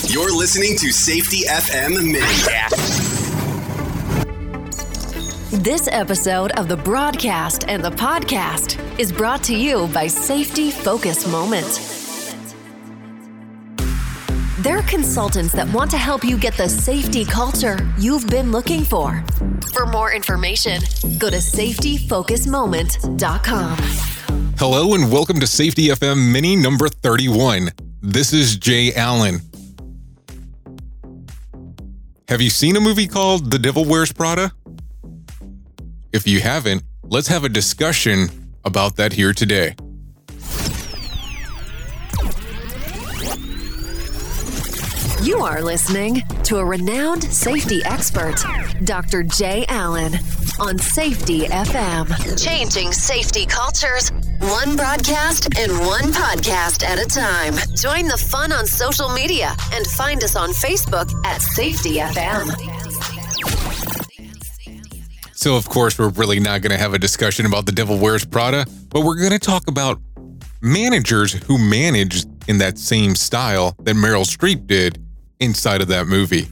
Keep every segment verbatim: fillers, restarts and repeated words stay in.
You're listening to Safety F M Mini. Yeah. This episode of the broadcast and the podcast is brought to you by Safety Focus Moment. They're consultants that want to help you get the safety culture you've been looking for. For more information, go to safety focus moment dot com. Hello and welcome to Safety F M Mini number thirty-one. This is Jay Allen. Have you seen a movie called The Devil Wears Prada? If you haven't, let's have a discussion about that here today. You are listening to a renowned safety expert, Doctor Jay Allen, on Safety F M. Changing safety cultures, one broadcast and one podcast at a time. Join the fun on social media and find us on Facebook at Safety F M. So, of course, we're really not going to have a discussion about The Devil Wears Prada, but we're going to talk about managers who managed in that same style that Meryl Streep did inside of that movie.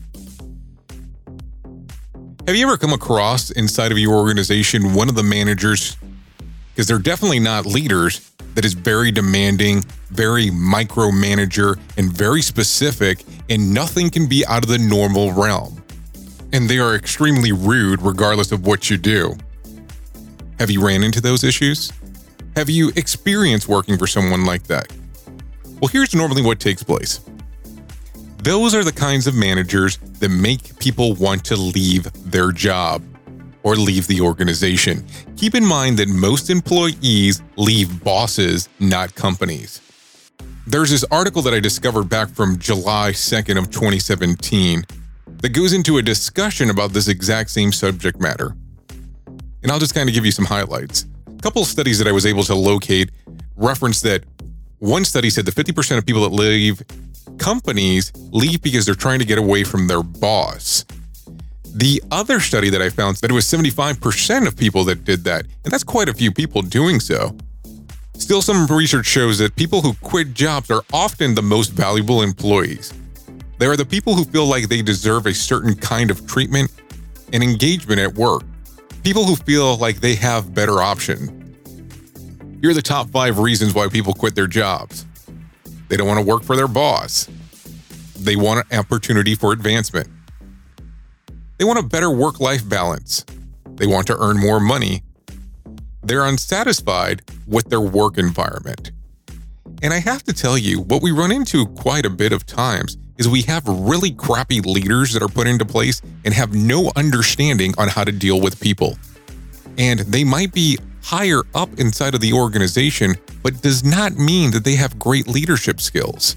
Have you ever come across inside of your organization one of the managers, because they're definitely not leaders, that is very demanding, very micromanager, and very specific, and nothing can be out of the normal realm? And they are extremely rude regardless of what you do. Have you ran into those issues? Have you experienced working for someone like that? Well, here's normally what takes place. Those are the kinds of managers that make people want to leave their job or leave the organization. Keep in mind that most employees leave bosses, not companies. There's this article that I discovered back from July second of twenty seventeen that goes into a discussion about this exact same subject matter. And I'll just kind of give you some highlights. A couple of studies that I was able to locate reference that one study said that fifty percent of people that leave companies leave because they're trying to get away from their boss. The other study that I found said it was seventy-five percent of people that did that, and that's quite a few people doing so. Still, some research shows that people who quit jobs are often the most valuable employees. They are the people who feel like they deserve a certain kind of treatment and engagement at work. People who feel like they have better option. Here are the top five reasons why people quit their jobs. They don't want to work for their boss. They want an opportunity for advancement. They want a better work-life balance. They want to earn more money. They're unsatisfied with their work environment. And I have to tell you, what we run into quite a bit of times is we have really crappy leaders that are put into place and have no understanding on how to deal with people. And they might be higher up inside of the organization, but does not mean that they have great leadership skills.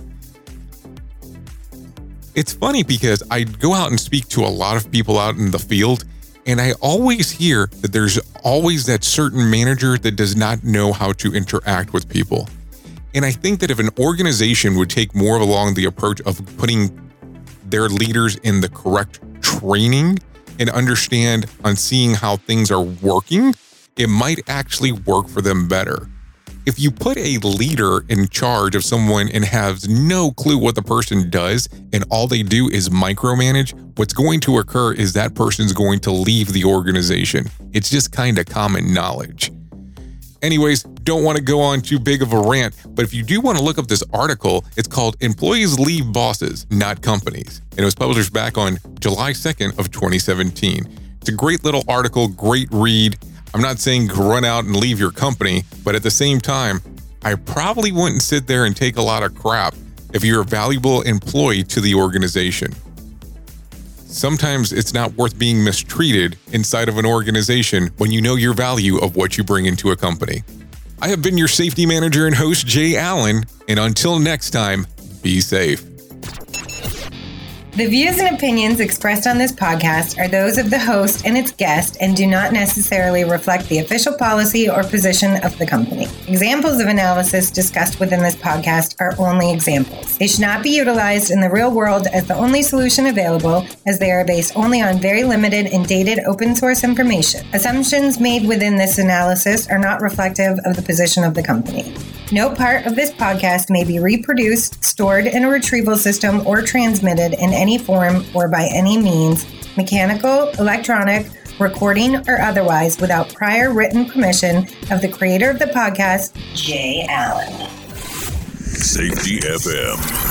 It's funny because I go out and speak to a lot of people out in the field, and I always hear that there's always that certain manager that does not know how to interact with people. And I think that if an organization would take more along the approach of putting their leaders in the correct training and understand on seeing how things are working, it might actually work for them better. If you put a leader in charge of someone and has no clue what the person does and all they do is micromanage, what's going to occur is that person's going to leave the organization. It's just kind of common knowledge. Anyways, don't want to go on too big of a rant, but if you do want to look up this article, it's called Employees Leave Bosses, Not Companies. And it was published back on July second of twenty seventeen. It's a great little article, great read. I'm not saying run out and leave your company, but at the same time, I probably wouldn't sit there and take a lot of crap if you're a valuable employee to the organization. Sometimes it's not worth being mistreated inside of an organization when you know your value of what you bring into a company. I have been your safety manager and host, Jay Allen, and until next time, be safe. The views and opinions expressed on this podcast are those of the host and its guest and do not necessarily reflect the official policy or position of the company. Examples of analysis discussed within this podcast are only examples. They should not be utilized in the real world as the only solution available, as they are based only on very limited and dated open source information. Assumptions made within this analysis are not reflective of the position of the company. No part of this podcast may be reproduced, stored in a retrieval system, or transmitted in any form or by any means, mechanical, electronic, recording, or otherwise, without prior written permission of the creator of the podcast, Jay Allen. Safety F M.